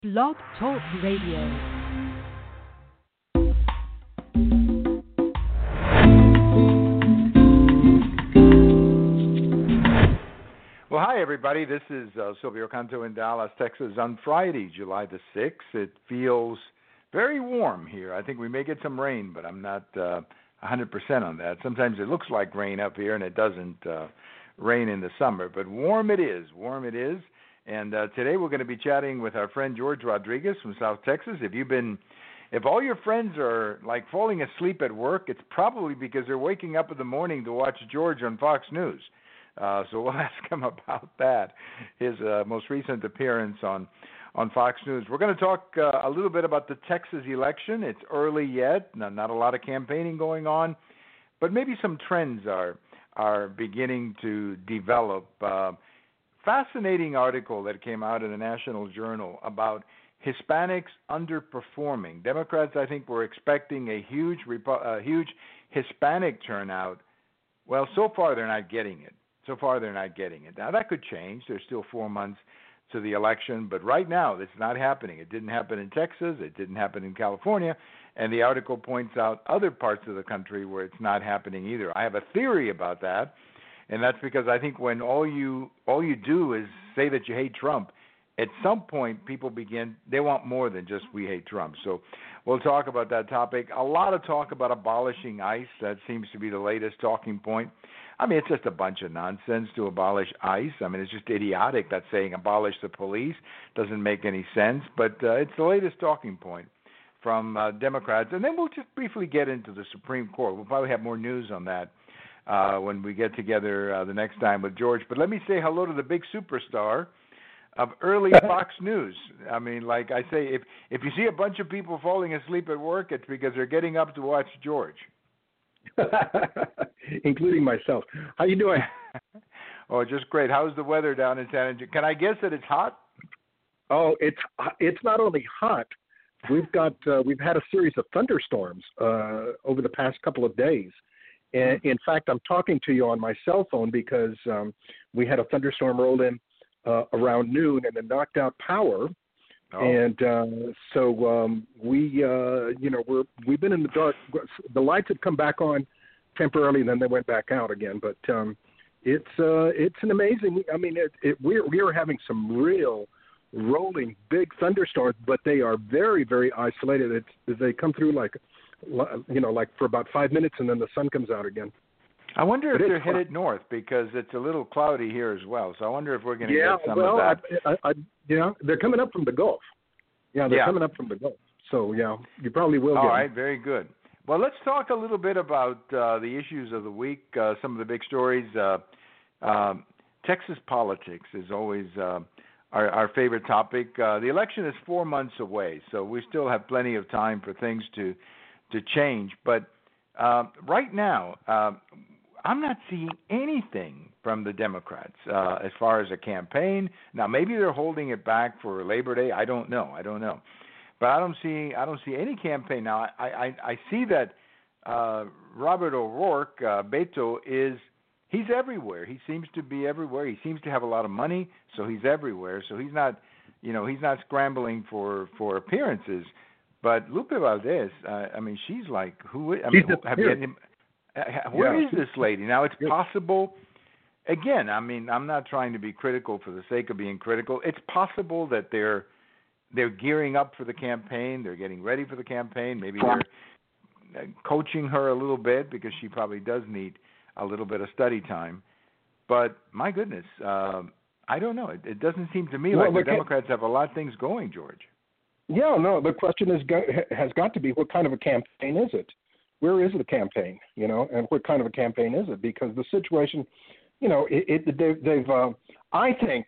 Blog Talk Radio. Well, hi, everybody. This is Silvio Canto in Dallas, Texas on Friday, July the 6th. It feels very warm here. I think we may get some rain, but I'm not 100% on that. Sometimes it looks like rain up here, and it doesn't rain in the summer. But warm it is. And today we're going to be chatting with our friend George Rodriguez from South Texas. If all your friends are like falling asleep at work, it's probably because they're waking up in the morning to watch George on Fox News. So we'll ask him about that, his most recent appearance on Fox News. We're going to talk a little bit about the Texas election. It's early yet, not a lot of campaigning going on, but maybe some trends are beginning to develop. Fascinating article that came out in the National Journal about Hispanics underperforming. Democrats, I think, were expecting a huge Hispanic turnout. Well, so far they're not getting it. Now, that could change. There's still 4 months to the election, but right now it's not happening. It didn't happen in Texas. It didn't happen in California, and the article points out other parts of the country where it's not happening either. I have a theory about that. And that's because I think when all you do is say that you hate Trump, at some point people they want more than just we hate Trump. So we'll talk about that topic. A lot of talk about abolishing ICE. That seems to be the latest talking point. I mean, it's just a bunch of nonsense to abolish ICE. I mean, it's just idiotic that saying abolish the police doesn't make any sense. But it's the latest talking point from Democrats. And then we'll just briefly get into the Supreme Court. We'll probably have more news on that when we get together the next time with George. But let me say hello to the big superstar of early Fox News. I mean, like I say, if you see a bunch of people falling asleep at work, it's because they're getting up to watch George. Including myself. How you doing? Oh, just great. How's the weather down in San Antonio? Can I guess that it's hot? Oh, it's not only hot. We've had a series of thunderstorms over the past couple of days. And in fact, I'm talking to you on my cell phone because we had a thunderstorm roll in around noon and it knocked out power. Oh. And so we've been in the dark. The lights had come back on temporarily, and then they went back out again. But it's an amazing. I mean, we are having some real rolling big thunderstorms, but they are very, very isolated. They come through like for about 5 minutes, and then the sun comes out again. I wonder if they're headed north because it's a little cloudy here as well. So I wonder if we're going to get some of that. They're coming up from the Gulf. Coming up from the Gulf. So, you probably will get All right, very good. Well, let's talk a little bit about the issues of the week, some of the big stories. Texas politics is always our favorite topic. The election is 4 months away, so we still have plenty of time for things to change. But right now, I'm not seeing anything from the Democrats as far as a campaign. Now, maybe they're holding it back for Labor Day. I don't know. But I don't see any campaign now. I see that Robert O'Rourke, Beto, he's everywhere. He seems to be everywhere. He seems to have a lot of money, so he's everywhere. So he's not scrambling for appearances. But Lupe Valdez, she's like, where is this lady? Now, it's possible, again, I'm not trying to be critical for the sake of being critical. It's possible that they're gearing up for the campaign. They're getting ready for the campaign. Maybe they're coaching her a little bit because she probably does need a little bit of study time. But, my goodness, I don't know. It doesn't seem to me like the Democrats have a lot of things going, George. Yeah, no, the question has got to be, what kind of a campaign is it? Where is the campaign, and what kind of a campaign is it? Because the situation, they've I think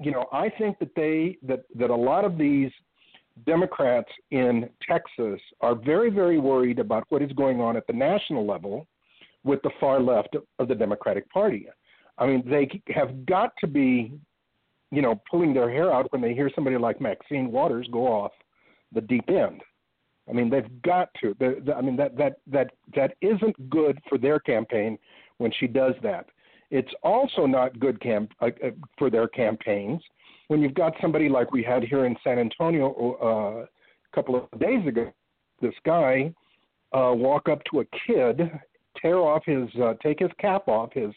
that a lot of these Democrats in Texas are very, very worried about what is going on at the national level with the far left of the Democratic Party. I mean, they have got to be, pulling their hair out when they hear somebody like Maxine Waters go off the deep end. I mean, they've got to. That isn't good for their campaign when she does that. It's also not good for their campaigns when you've got somebody like we had here in San Antonio a couple of days ago, this guy walk up to a kid, take his cap off, his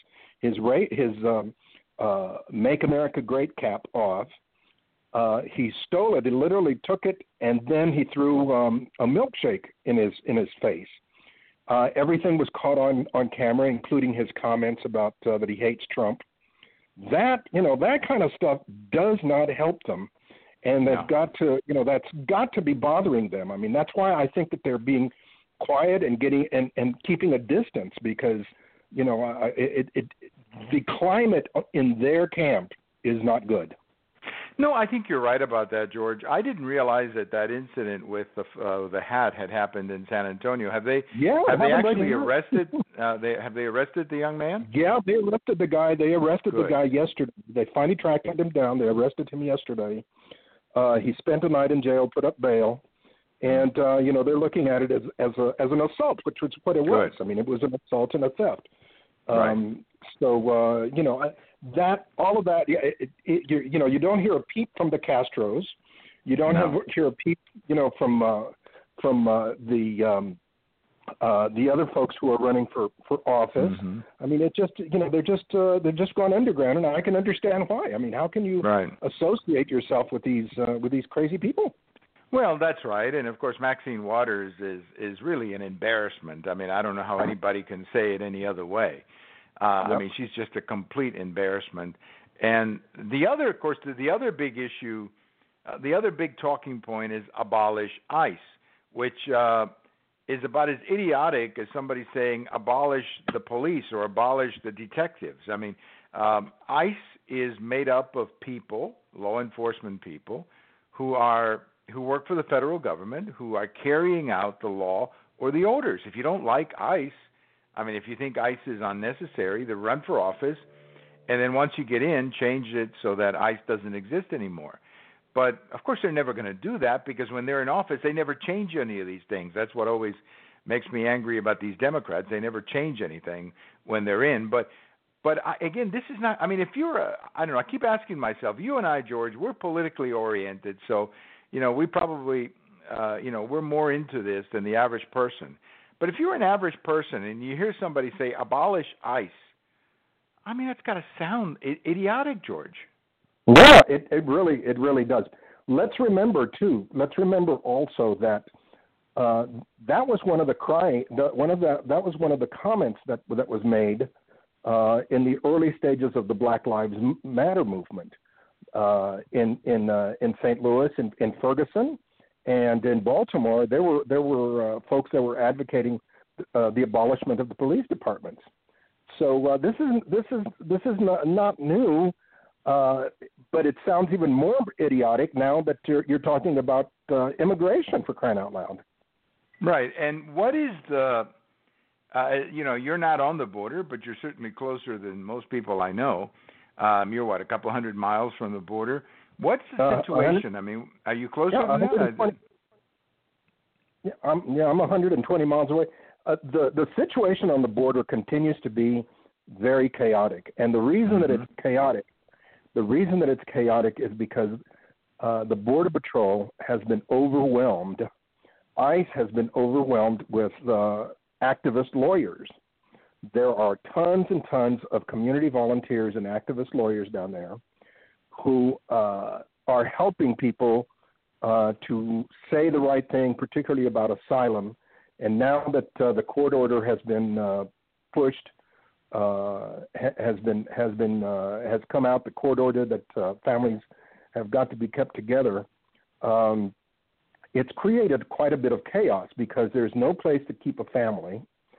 Make America Great cap off. He stole it. He literally took it, and then he threw a milkshake in his face. Everything was caught on camera, including his comments about that he hates Trump. That kind of stuff does not help them, and that's got to be bothering them. I mean, that's why I think that they're being quiet and keeping a distance, because the climate in their camp is not good. No, I think you're right about that, George. I didn't realize that incident with the hat had happened in San Antonio. Have they actually arrested? Have they arrested the young man? Yeah, they arrested the guy. They arrested the guy yesterday. They finally tracked him down. They arrested him yesterday. He spent a night in jail, put up bail, and they're looking at it as an assault, which was what it was. I mean, it was an assault and a theft. Right. That all of that, you don't hear a peep from the Castros, you don't hear a peep, from the other folks who are running for office. Mm-hmm. I mean, it just they're just gone underground, and I can understand why. I mean, how can you associate yourself with these crazy people? Well, that's right, and of course, Maxine Waters is really an embarrassment. I mean, I don't know how anybody can say it any other way. I mean, she's just a complete embarrassment. And the other big issue, the other big talking point is abolish ICE, which is about as idiotic as somebody saying abolish the police or abolish the detectives. I mean, ICE is made up of people, law enforcement people, who work for the federal government, who are carrying out the law or the orders. If you don't like ICE, I mean, if you think ICE is unnecessary, then run for office, and then once you get in, change it so that ICE doesn't exist anymore. But, of course, they're never going to do that, because when they're in office, they never change any of these things. That's what always makes me angry about these Democrats. They never change anything when they're in. But again, this is not – I mean, if you're I don't know, I keep asking myself, you and I, George, we're politically oriented, so, we probably we're more into this than the average person. But if you're an average person and you hear somebody say abolish ICE, I mean, that's got to sound idiotic, George. Yeah, it really does. Let's remember also that that was one of the comments that was made in the early stages of the Black Lives Matter movement in St. Louis, in Ferguson. And in Baltimore, there were folks that were advocating the abolishment of the police departments. So this is not new, but it sounds even more idiotic now that you're talking about immigration, for crying out loud. Right. And what is the you're not on the border, but you're certainly closer than most people I know. You're a couple hundred miles from the border. What's the situation? I mean, are you closer than that? I'm 120 miles away. The situation on the border continues to be very chaotic, and the reason that it's chaotic is because the Border Patrol has been overwhelmed. ICE has been overwhelmed with activist lawyers. There are tons and tons of community volunteers and activist lawyers down there who are helping people to say the right thing, particularly about asylum. And now that the court order has been pushed, has come out, the court order that families have got to be kept together, it's created quite a bit of chaos because there's no place to keep a family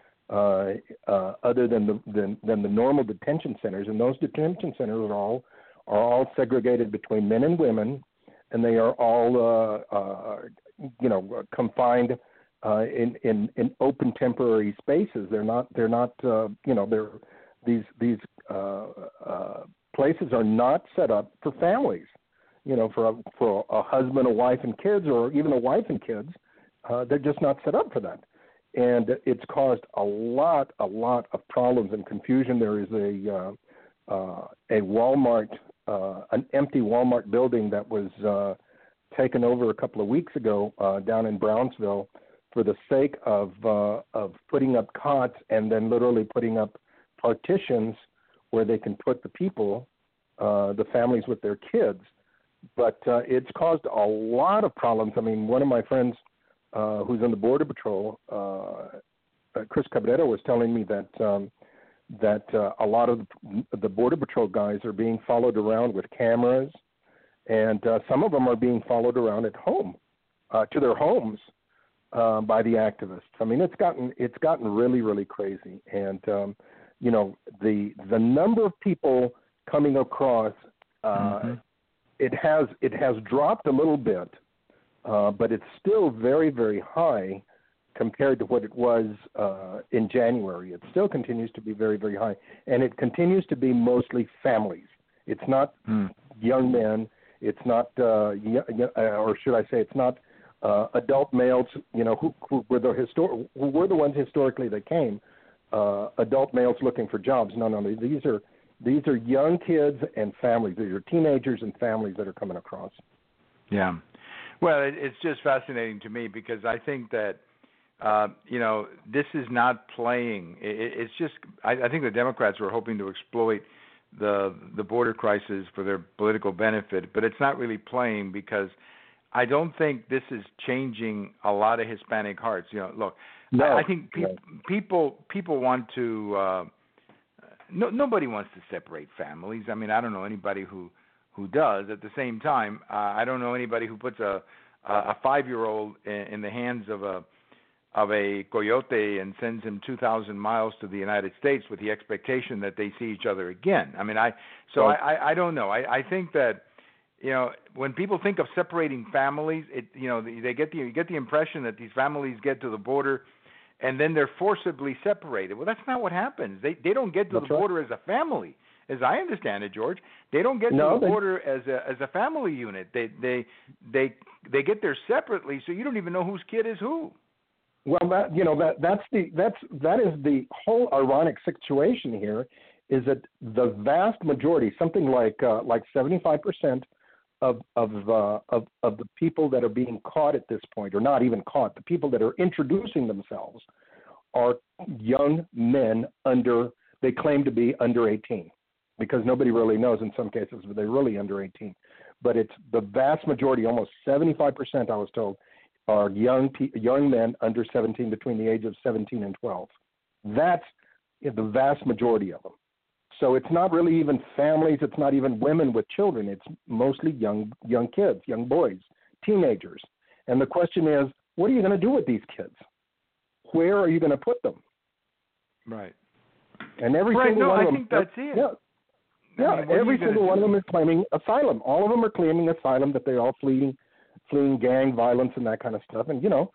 other than the normal detention centers, and those detention centers are all segregated between men and women, and they are all confined in open temporary spaces. These places are not set up for families. For a husband, a wife, and kids, or even a wife and kids, they're just not set up for that. And it's caused a lot of problems and confusion. There is a Walmart an empty Walmart building that was taken over a couple of weeks ago down in Brownsville for the sake of putting up cots and then literally putting up partitions where they can put the people, the families with their kids. But it's caused a lot of problems. I mean, one of my friends who's in the Border Patrol, Chris Cabrera, was telling me that a lot of the Border Patrol guys are being followed around with cameras, and some of them are being followed around at home, to their homes, by the activists. I mean, it's gotten really, really crazy. And you know, the number of people coming across, it has dropped a little bit, but it's still very, very high compared to what it was in January. It still continues to be very, very high, and it continues to be mostly families. It's not young men. It's not, or should I say, it's not adult males. You know, who were the ones historically that came. Adult males looking for jobs. No. These are young kids and families. These are teenagers and families that are coming across. Yeah. Well, it's just fascinating to me because I think that, you know, this is not playing. It's just, I think the Democrats were hoping to exploit the border crisis for their political benefit, but it's not really playing because I don't think this is changing a lot of Hispanic hearts. You know, look, I think people want to. Nobody wants to separate families. I mean, I don't know anybody who does. At the same time, I don't know anybody who puts a 5-year-old in the hands of a coyote and sends him 2,000 miles to the United States with the expectation that they see each other again. I mean, I don't know. I think that, you know, when people think of separating families, you get the impression that these families get to the border and then they're forcibly separated. Well, that's not what happens. They don't get to the border as a family, as I understand it, George. They don't get to the border as a family unit. They get there separately, so you don't even know whose kid is who. Well, that is the whole ironic situation here, is that the vast majority, something like 75% of the people that are being caught at this point, or not even caught, the people that are introducing themselves are young men they claim to be under 18, because nobody really knows in some cases, but they're really under 18. But it's the vast majority, almost 75%, I was told, are young men under 17, between the age of 17 and 12. That's the vast majority of them. So it's not really even families. It's not even women with children. It's mostly young kids, young boys, teenagers. And the question is, what are you going to do with these kids? Where are you going to put them? Right. And every single one of them. I think that's it. Yeah. Every single one of them is claiming asylum. All of them are claiming asylum, that they're all fleeing gang violence and that kind of stuff. And, you know,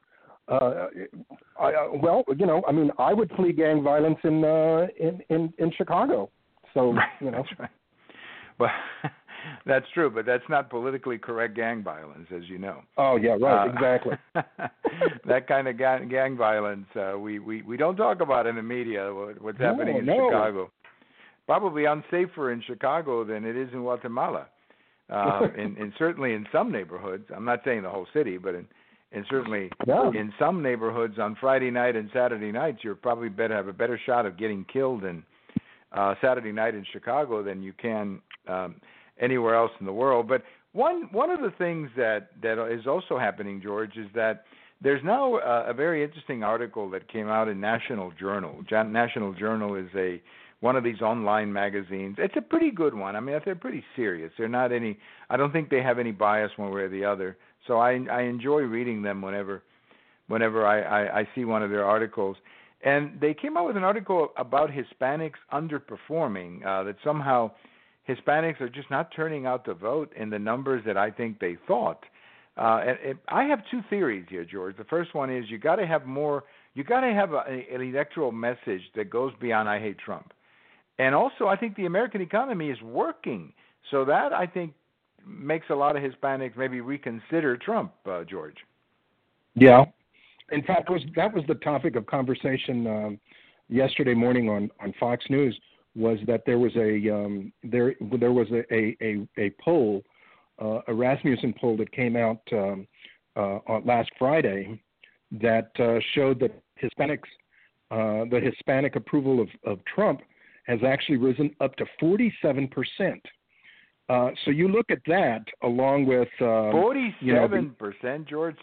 I mean, I would flee gang violence in Chicago. So, you know. That's right. Well, that's true, but that's not politically correct gang violence, as you know. Oh, yeah, right, exactly. That kind of gang violence, we don't talk about in the media, what's happening in Chicago. Probably unsafer in Chicago than it is in Guatemala. In certainly in some neighborhoods. I'm not saying the whole city, but in certainly in some neighborhoods on Friday night and Saturday nights, you're probably have a better shot of getting killed in Saturday night in Chicago than you can anywhere else in the world. But one of the things that is also happening, George, is that there's now a very interesting article that came out in National Journal. National Journal is one of these online magazines. It's a pretty good one. I mean, they're pretty serious. They're not I don't think they have any bias one way or the other. So I enjoy reading them whenever I see one of their articles. And they came out with an article about Hispanics underperforming, that somehow Hispanics are just not turning out to vote in the numbers that I think they thought. And I have two theories here, George. The first one is you got to have an electoral message that goes beyond I hate Trump. And also, I think the American economy is working. So that, I think, makes a lot of Hispanics maybe reconsider Trump, George. Yeah. In fact, that was the topic of conversation yesterday morning on Fox News, was that there was a poll, a Rasmussen poll that came out on last Friday that showed that the Hispanic approval of Trump has actually risen up to 47%. So you look at that along with 47%, George.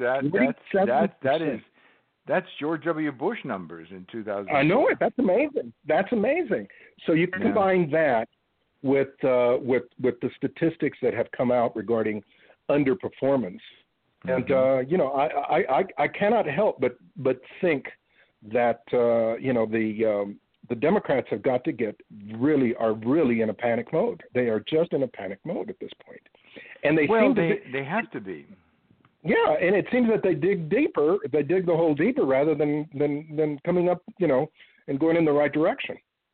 That's George W. Bush numbers in 2000. I know it. That's amazing. That's amazing. So you combine that with the statistics that have come out regarding underperformance, and I cannot help but think that the Democrats have got to are really in a panic mode. They are just in a panic mode at this point, and they have to be. Yeah, and it seems that they dig deeper. They dig the hole deeper rather than coming up, and going in the right direction.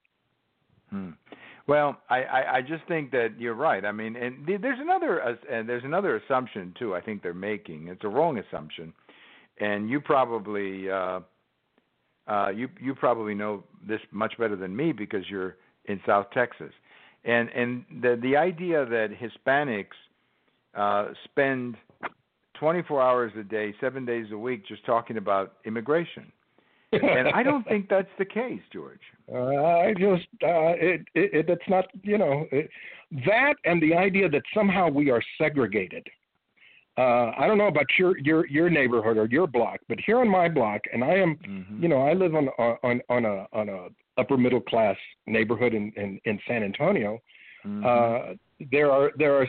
Well, I just think that you're right. I mean, and there's another assumption too. I think they're making. It's a wrong assumption, and you probably you probably know this much better than me because you're in South Texas, and the idea that Hispanics spend 24 hours a day, 7 days a week, just talking about immigration. And I don't think that's the case, George. It's not, that and the idea that somehow we are segregated. I don't know about your neighborhood or your block, but here on my block, and I am, I live on a upper middle class neighborhood in San Antonio. There are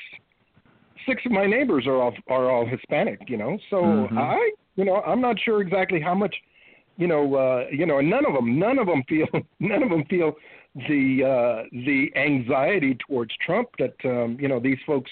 six of my neighbors are all Hispanic, So I'm not sure exactly how much, and none of them feel the anxiety towards Trump that these folks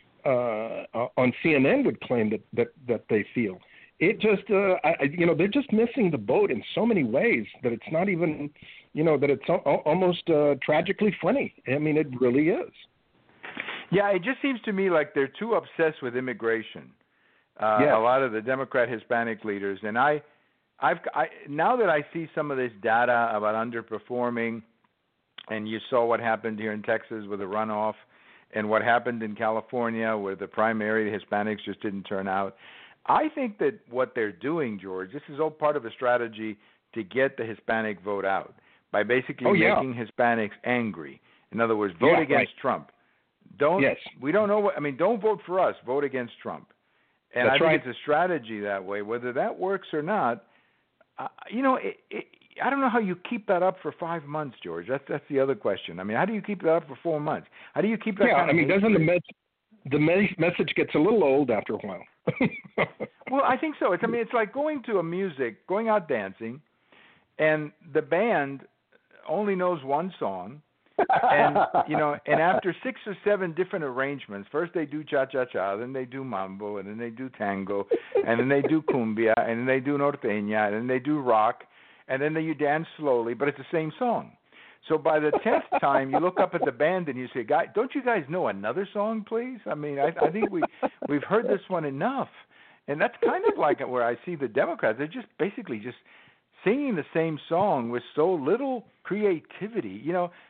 on CNN would claim that they feel. It just they're just missing the boat in so many ways that it's not even that it's almost tragically funny. I mean, it really is. Yeah, it just seems to me like they're too obsessed with immigration. A lot of the Democrat Hispanic leaders, and I now that I see some of this data about underperforming, and you saw what happened here in Texas with the runoff, and what happened in California where the primary Hispanics just didn't turn out. I think that what they're doing, George, this is all part of a strategy to get the Hispanic vote out by basically making Hispanics angry. In other words, vote against Trump. We don't know don't vote for us, vote against Trump. And I think it's a strategy that way. Whether that works or not, I don't know how you keep that up for 5 months, George. That's the other question. I mean, how do you keep that up for 4 months? How do you keep that kind of doesn't the message gets a little old after a while. Well, I think so. It's like going out dancing, and the band only knows one song. And and after 6 or 7 different arrangements, first they do cha-cha-cha, then they do mambo, and then they do tango, and then they do cumbia, and then they do norteña, and then they do rock, and then you dance slowly, but it's the same song. So by the 10th time, you look up at the band and you say, "Guys, don't you guys know another song, please?" I mean, I think we've heard this one enough, and that's kind of like where I see the Democrats. They're just basically just singing the same song with so little creativity.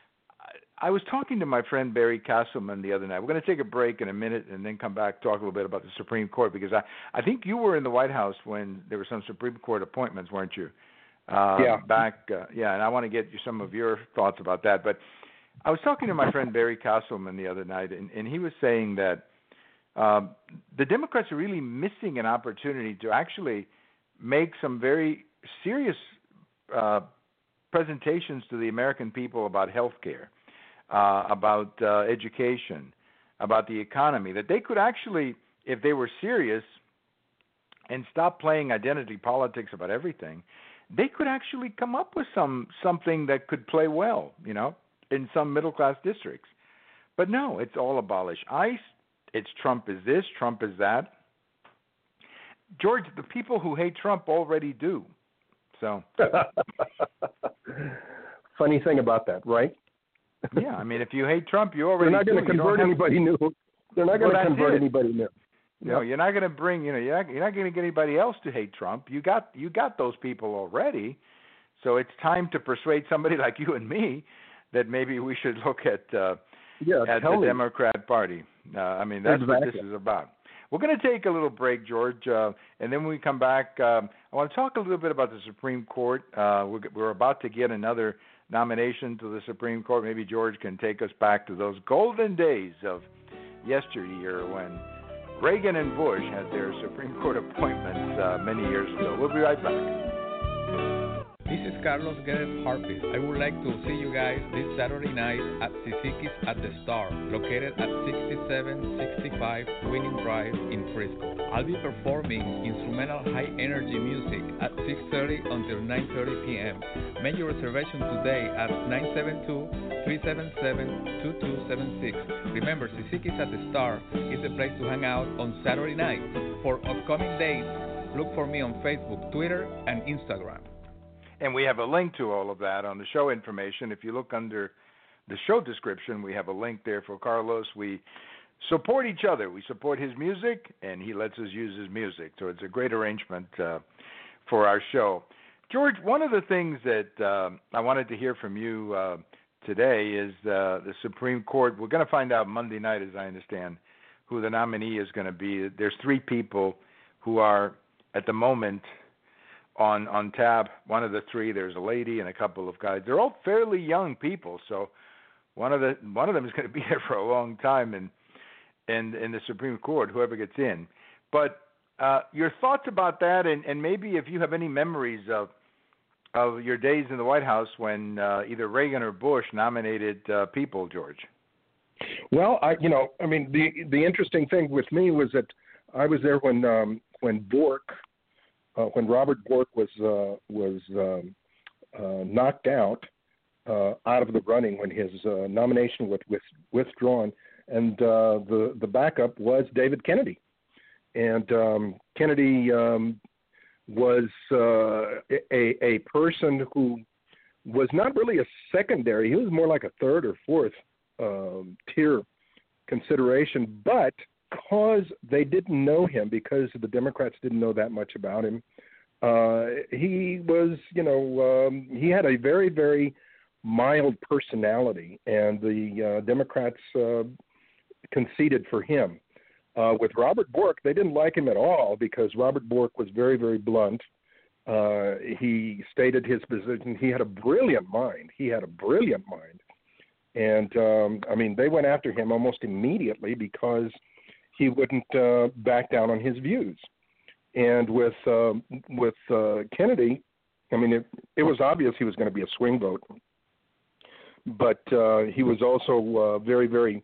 I was talking to my friend Barry Castleman the other night. We're going to take a break in a minute and then come back, talk a little bit about the Supreme Court, because I think you were in the White House when there were some Supreme Court appointments, weren't you? And I want to get you some of your thoughts about that. But I was talking to my friend Barry Castleman the other night, and he was saying that the Democrats are really missing an opportunity to actually make some very serious presentations to the American people about health care. About education, about the economy, that they could actually, if they were serious and stop playing identity politics about everything, they could actually come up with something that could play well, in some middle-class districts. But no, it's all abolish ICE, it's Trump is this, Trump is that. George, the people who hate Trump already do. So. Funny thing about that, right? Yeah, if you hate Trump, you already. They're not going to convert anybody new. They're not going to convert anybody new. No, you're not going to bring. You're not going to get anybody else to hate Trump. You got those people already. So it's time to persuade somebody like you and me that maybe we should look at the Democrat Party. I mean, that's what this is about. We're going to take a little break, George, and then when we come back, I want to talk a little bit about the Supreme Court. We're about to get another nomination to the Supreme Court. Maybe George can take us back to those golden days of yesteryear when Reagan and Bush had their Supreme Court appointments many years ago. We'll be right back. This is Carlos Guedes Harpis. I would like to see you guys this Saturday night at Sisikis at the Star, located at 6765 Winning Drive in Frisco. I'll be performing instrumental high-energy music at 6:30 until 9:30 p.m. Make your reservation today at 972-377-2276. Remember, Sisikis at the Star is the place to hang out on Saturday night. For upcoming dates, look for me on Facebook, Twitter, and Instagram. And we have a link to all of that on the show information. If you look under the show description, we have a link there for Carlos. We support each other. We support his music, and he lets us use his music. So it's a great arrangement for our show. George, one of the things that I wanted to hear from you today is the Supreme Court. We're going to find out Monday night, as I understand, who the nominee is going to be. There's three people who are, at the moment, on tab. One of the three, there's a lady and a couple of guys. They're all fairly young people, so one of them is going to be there for a long time in the Supreme Court, whoever gets in. But your thoughts about that, and maybe if you have any memories of your days in the White House when either Reagan or Bush nominated people, George. Well, the interesting thing with me was that I was there when Robert Bork was knocked out of the running, when his nomination was withdrawn, and the backup was David Kennedy, and Kennedy was a person who was not really a secondary; he was more like a third or fourth tier consideration, but because they didn't know him, because the Democrats didn't know that much about him, he was, he had a very, very mild personality, and the Democrats conceded for him. With Robert Bork, they didn't like him at all because Robert Bork was very, very blunt. He stated his position. He had a brilliant mind. And, they went after him almost immediately because he wouldn't back down on his views. And with Kennedy, it was obvious he was going to be a swing vote. But he was also very, very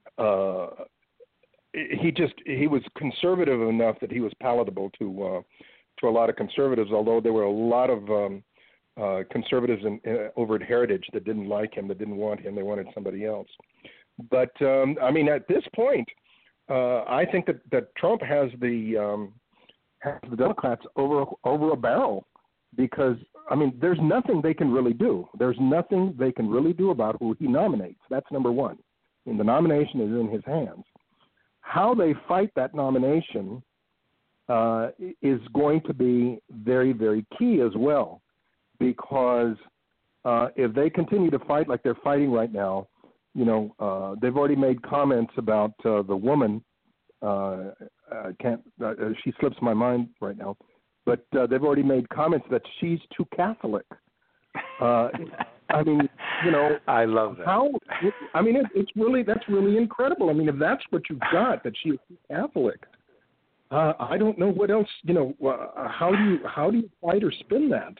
he was conservative enough that he was palatable to a lot of conservatives, although there were a lot of conservatives over at Heritage that didn't like him, that didn't want him. They wanted somebody else. But, at this point, I think that Trump has the Democrats over a barrel because, there's nothing they can really do. There's nothing they can really do about who he nominates. That's number one. And the nomination is in his hands. How they fight that nomination is going to be very, very key as well, because if they continue to fight like they're fighting right now, they've already made comments about the woman. She slips my mind right now, but they've already made comments that she's too Catholic. I love that. That's really incredible. If that's what you've got, that she's too Catholic, I don't know what else. How do you fight or spin that?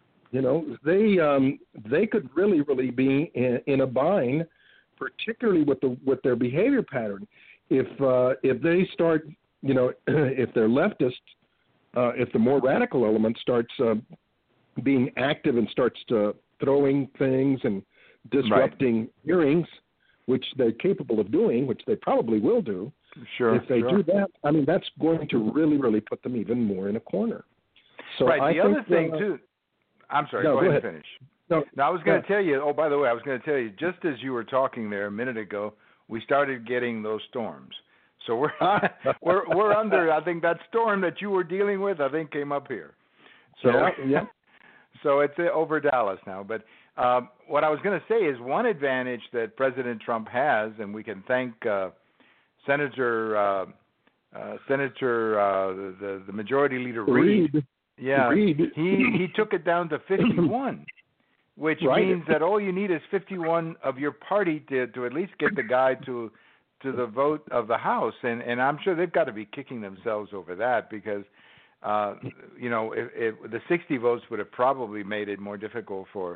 They could really be in a bind, particularly with their behavior pattern. If they start, if they're leftist, if the more radical element starts being active and starts throwing things and disrupting hearings, which they're capable of doing, which they probably will do. Sure. If they do that, that's going to really put them even more in a corner. So right. The other thing too. I'm sorry. No, go ahead and finish. No, I was going to tell you. Oh, by the way, I was going to tell you. Just as you were talking there a minute ago, we started getting those storms. So we're under. I think that storm that you were dealing with, I think, came up here. So yeah. So it's over Dallas now. But what I was going to say is one advantage that President Trump has, and we can thank Senator the Majority Leader Reid. Yeah, Reid. He took it down to 51, which means that all you need is 51 of your party to at least get the guy to the vote of the House, and I'm sure they've got to be kicking themselves over that because if the 60 votes would have probably made it more difficult for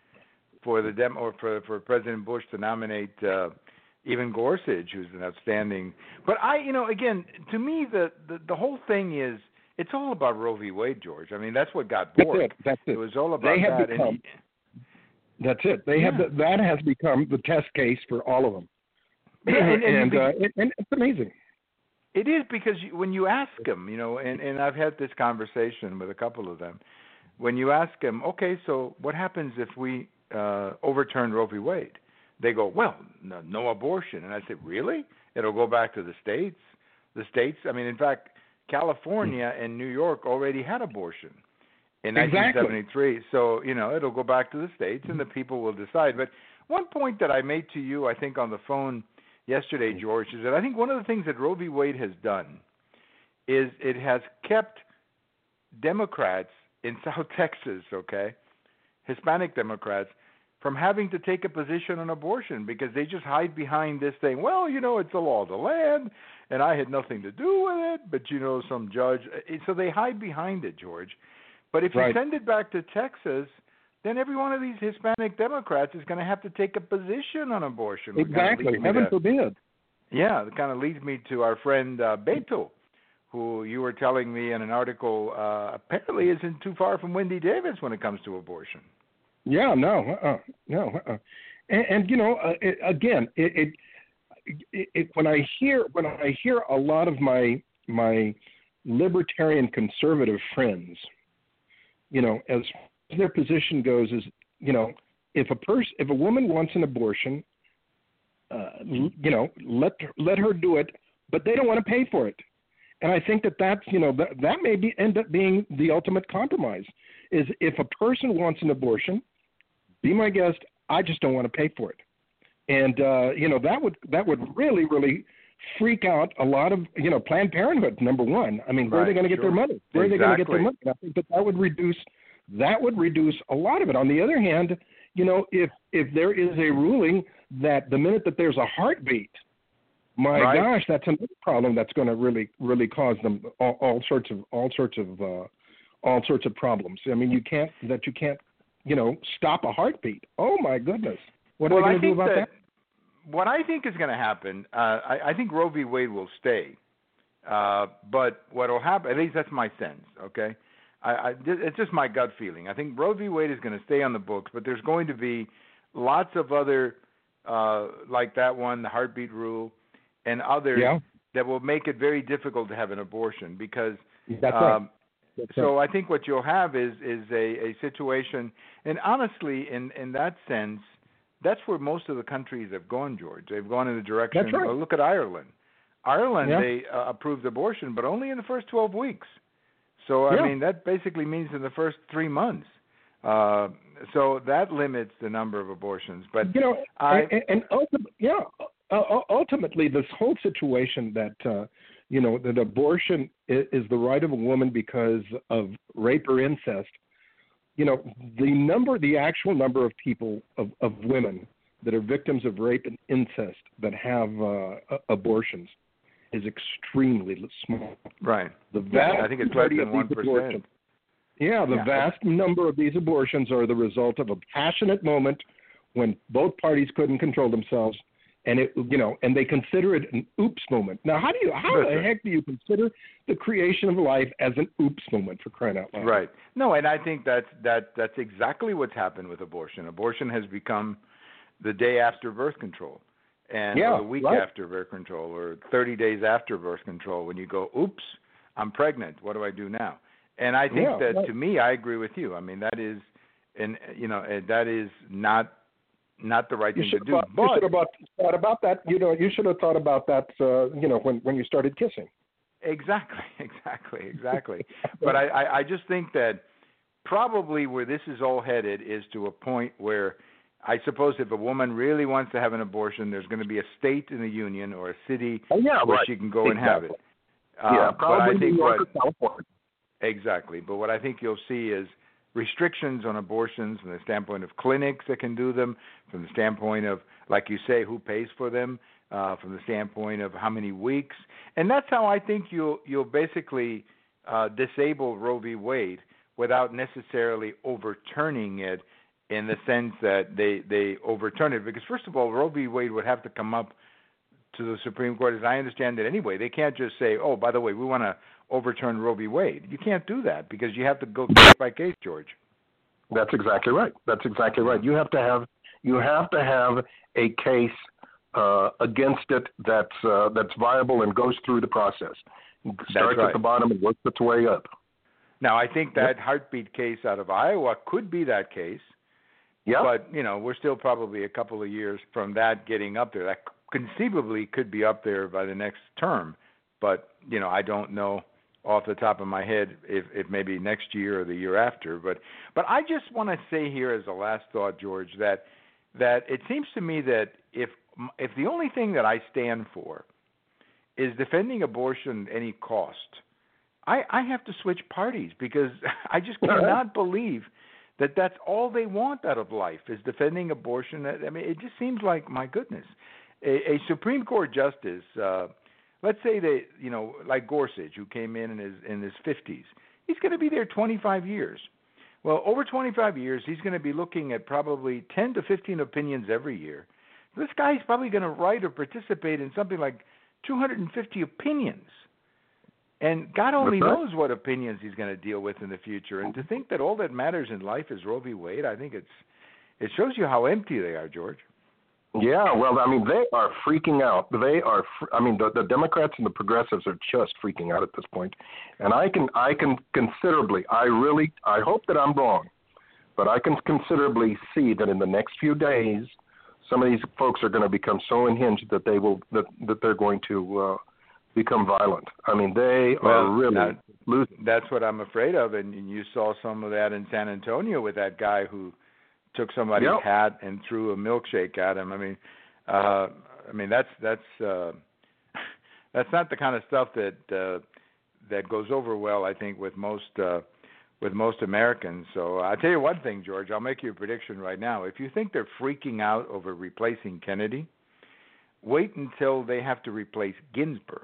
for President Bush to nominate even Gorsuch, who's an outstanding. But again, to me, the whole thing is it's all about Roe v. Wade, George. I mean, that's what got Bork. That's it. It was all about that. That's it. They have that has become the test case for all of them. And it's amazing. It is because when you ask them, and I've had this conversation with a couple of them, when you ask them, okay, so what happens if we overturn Roe v. Wade? They go, well, no abortion. And I said, really? It'll go back to the states? The states, I mean, in fact, California and New York already had abortion in 1973. So, it'll go back to the states and the people will decide. But one point that I made to you, I think, on the phone yesterday, George, is that I think one of the things that Roe v. Wade has done is it has kept Democrats in South Texas, Hispanic Democrats, from having to take a position on abortion because they just hide behind this thing. Well, it's the law of the land, and I had nothing to do with it, but, some judge. So they hide behind it, George. But if you send it back to Texas, then every one of these Hispanic Democrats is going to have to take a position on abortion. Exactly. Heaven forbid. Yeah, it kind of leads me to our friend Beto, who you were telling me in an article apparently isn't too far from Wendy Davis when it comes to abortion. Yeah, no. And again, when I hear a lot of my libertarian conservative friends, as their position goes is, if a woman wants an abortion, let her do it, but they don't want to pay for it. And I think that's that may end up being the ultimate compromise. Is if a person wants an abortion, be my guest. I just don't want to pay for it. And that would really, really freak out a lot of Planned Parenthood. Number one, I mean, where are they going to get their money? Where are they going to get their money? And I think that would reduce a lot of it. On the other hand, if there is a ruling that the minute that there's a heartbeat, my gosh, that's another problem that's going to really, really cause them all sorts of problems. I mean, you can't stop a heartbeat. Oh my goodness, what are they going to do about that? What I think is going to happen, I think Roe v. Wade will stay, but what will happen? At least that's my sense. Okay, it's just my gut feeling. I think Roe v. Wade is going to stay on the books, but there's going to be lots of other like that one, the heartbeat rule, and others that will make it very difficult to have an abortion because. That's right. So I think what you'll have is a situation, and honestly, in that sense, that's where most of the countries have gone, George. They've gone in the direction. That's right. Well, look at Ireland. They approved abortion, but only in the first 12 weeks. So I mean, that basically means in the first 3 months. So that limits the number of abortions. But ultimately, this whole situation that. That abortion is the right of a woman because of rape or incest. The actual number of people, of women that are victims of rape and incest that have abortions is extremely small. Right. I think it's less than 1%. The vast number of these abortions are the result of a passionate moment when both parties couldn't control themselves. And and they consider it an oops moment. Now, how the heck do you consider the creation of life as an oops moment, for crying out loud? Right. No, and I think that's exactly what's happened with abortion. Abortion has become the day after birth control, or the week after birth control, or 30 days after birth control. When you go, oops, I'm pregnant. What do I do now? And I think to me, I agree with you. I mean, that is, that is not the right thing to do. You should have thought about that. You should have thought about that. When you started kissing. Exactly. But I just think that probably where this is all headed is to a point where I suppose if a woman really wants to have an abortion, there's going to be a state in the union or a city where she can go and have it. Probably New York or California. Exactly. But what I think you'll see is restrictions on abortions from the standpoint of clinics that can do them, from the standpoint of, like you say, who pays for them, from the standpoint of how many weeks. And that's how I think you'll basically disable Roe v. Wade without necessarily overturning it in the sense that they overturn it. Because, first of all, Roe v. Wade would have to come up to the Supreme Court, as I understand it anyway. They can't just say, oh, by the way, we want to overturn Roe v. Wade. You can't do that because you have to go case by case, George. That's exactly right. You have to have a case against it that's viable and goes through the process. Starts at the bottom and works its way up. Now, I think that heartbeat case out of Iowa could be that case. Yeah. But, we're still probably a couple of years from that getting up there. That conceivably could be up there by the next term. But, I don't know off the top of my head if maybe next year or the year after. But I just want to say here as a last thought, George, that it seems to me that if the only thing that I stand for is defending abortion at any cost, I have to switch parties because I just cannot believe that that's all they want out of life is defending abortion. I mean, it just seems like, my goodness, a Supreme Court justice, let's say that, like Gorsuch, who came in his 50s, he's going to be there 25 years. Well, over 25 years, he's going to be looking at probably 10 to 15 opinions every year. This guy's probably going to write or participate in something like 250 opinions. And God only knows what opinions he's going to deal with in the future. And to think that all that matters in life is Roe v. Wade, I think it shows you how empty they are, George. Yeah, well, I mean, they are freaking out. The Democrats and the progressives are just freaking out at this point. And I can considerably, I hope that I'm wrong, but I can considerably see that in the next few days, some of these folks are going to become so unhinged that they're going to become violent. I mean, they are really losing. That's what I'm afraid of, and you saw some of that in San Antonio with that guy who took somebody's hat and threw a milkshake at him. I mean, that's not the kind of stuff that goes over well, I think, with most Americans. So I'll tell you one thing, George. I'll make you a prediction right now. If you think they're freaking out over replacing Kennedy, wait until they have to replace Ginsburg.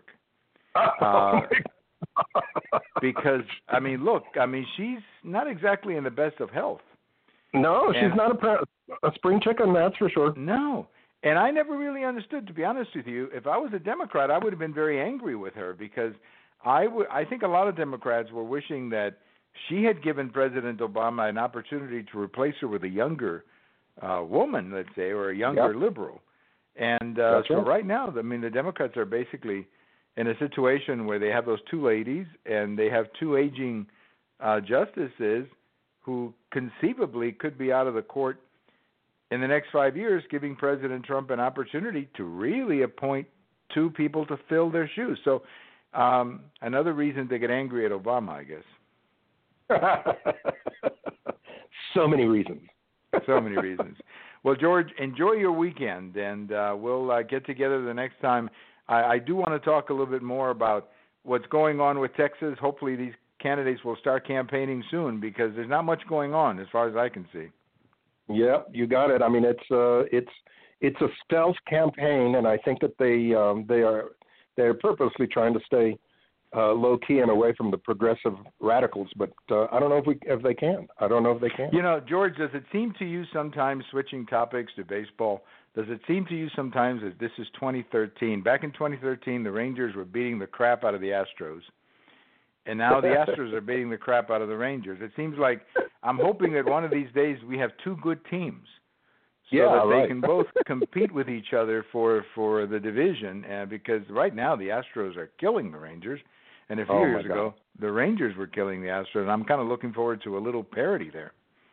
Because, I mean, look, she's not exactly in the best of health. No, she's not a spring chicken, that's for sure. No. And I never really understood, to be honest with you. If I was a Democrat, I would have been very angry with her because I think a lot of Democrats were wishing that she had given President Obama an opportunity to replace her with a younger woman, let's say, or a younger liberal. And right now, the Democrats are basically in a situation where they have those two ladies and they have two aging justices who conceivably could be out of the court in the next 5 years, giving President Trump an opportunity to really appoint two people to fill their shoes. So another reason to get angry at Obama, I guess. So many reasons. So many reasons. Well, George, enjoy your weekend, and we'll get together the next time. I do want to talk a little bit more about what's going on with Texas. Hopefully these candidates will start campaigning soon because there's not much going on as far as I can see. Yeah, you got it. I mean, it's a stealth campaign, and I think that they're purposely trying to stay low key and away from the progressive radicals. But I don't know if they can. I don't know if they can. George, does it seem to you sometimes, switching topics to baseball, does it seem to you sometimes that this is 2013? Back in 2013, the Rangers were beating the crap out of the Astros. And now the Astros are beating the crap out of the Rangers. It seems like I'm hoping that one of these days we have two good teams so that they can both compete with each other for the division. Because right now the Astros are killing the Rangers. And a few years ago, the Rangers were killing the Astros. And I'm kind of looking forward to a little parity there.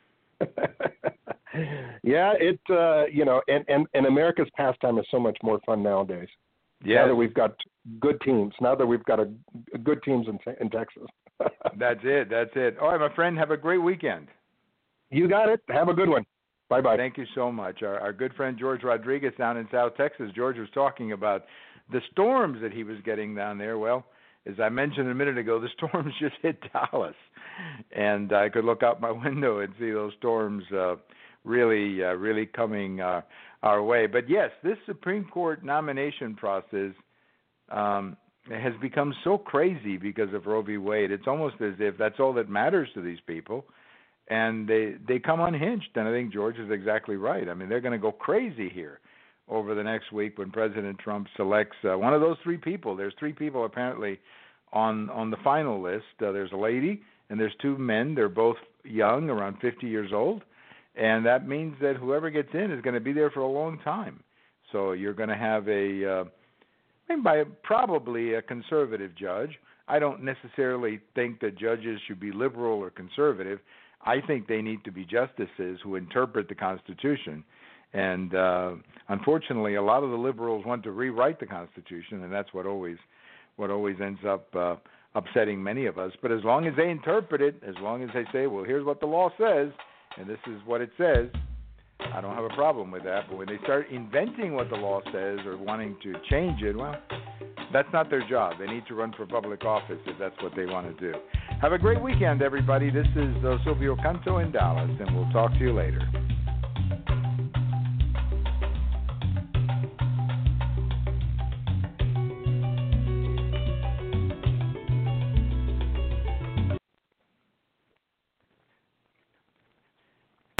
Yeah, and America's pastime is so much more fun nowadays. Yeah. Now that we've got good teams, good teams in Texas. That's it. All right, my friend, have a great weekend. You got it. Have a good one. Bye-bye. Thank you so much. Our good friend George Rodriguez down in South Texas. George was talking about the storms that he was getting down there. Well, as I mentioned a minute ago, the storms just hit Dallas. And I could look out my window and see those storms really coming our way. But yes, this Supreme Court nomination process has become so crazy because of Roe v. Wade. It's almost as if that's all that matters to these people. And they come unhinged. And I think George is exactly right. I mean, they're going to go crazy here over the next week when President Trump selects one of those three people. There's three people apparently on the final list. There's a lady and there's two men. They're both young, around 50 years old. And that means that whoever gets in is going to be there for a long time. So you're going to have probably a conservative judge. I don't necessarily think that judges should be liberal or conservative. I think they need to be justices who interpret the Constitution. And unfortunately, a lot of the liberals want to rewrite the Constitution, and that's what always ends up upsetting many of us. But as long as they interpret it, as long as they say, well, here's what the law says, and this is what it says, I don't have a problem with that. But when they start inventing what the law says or wanting to change it, well, that's not their job. They need to run for public office if that's what they want to do. Have a great weekend, everybody. This is Silvio Canto in Dallas, and we'll talk to you later.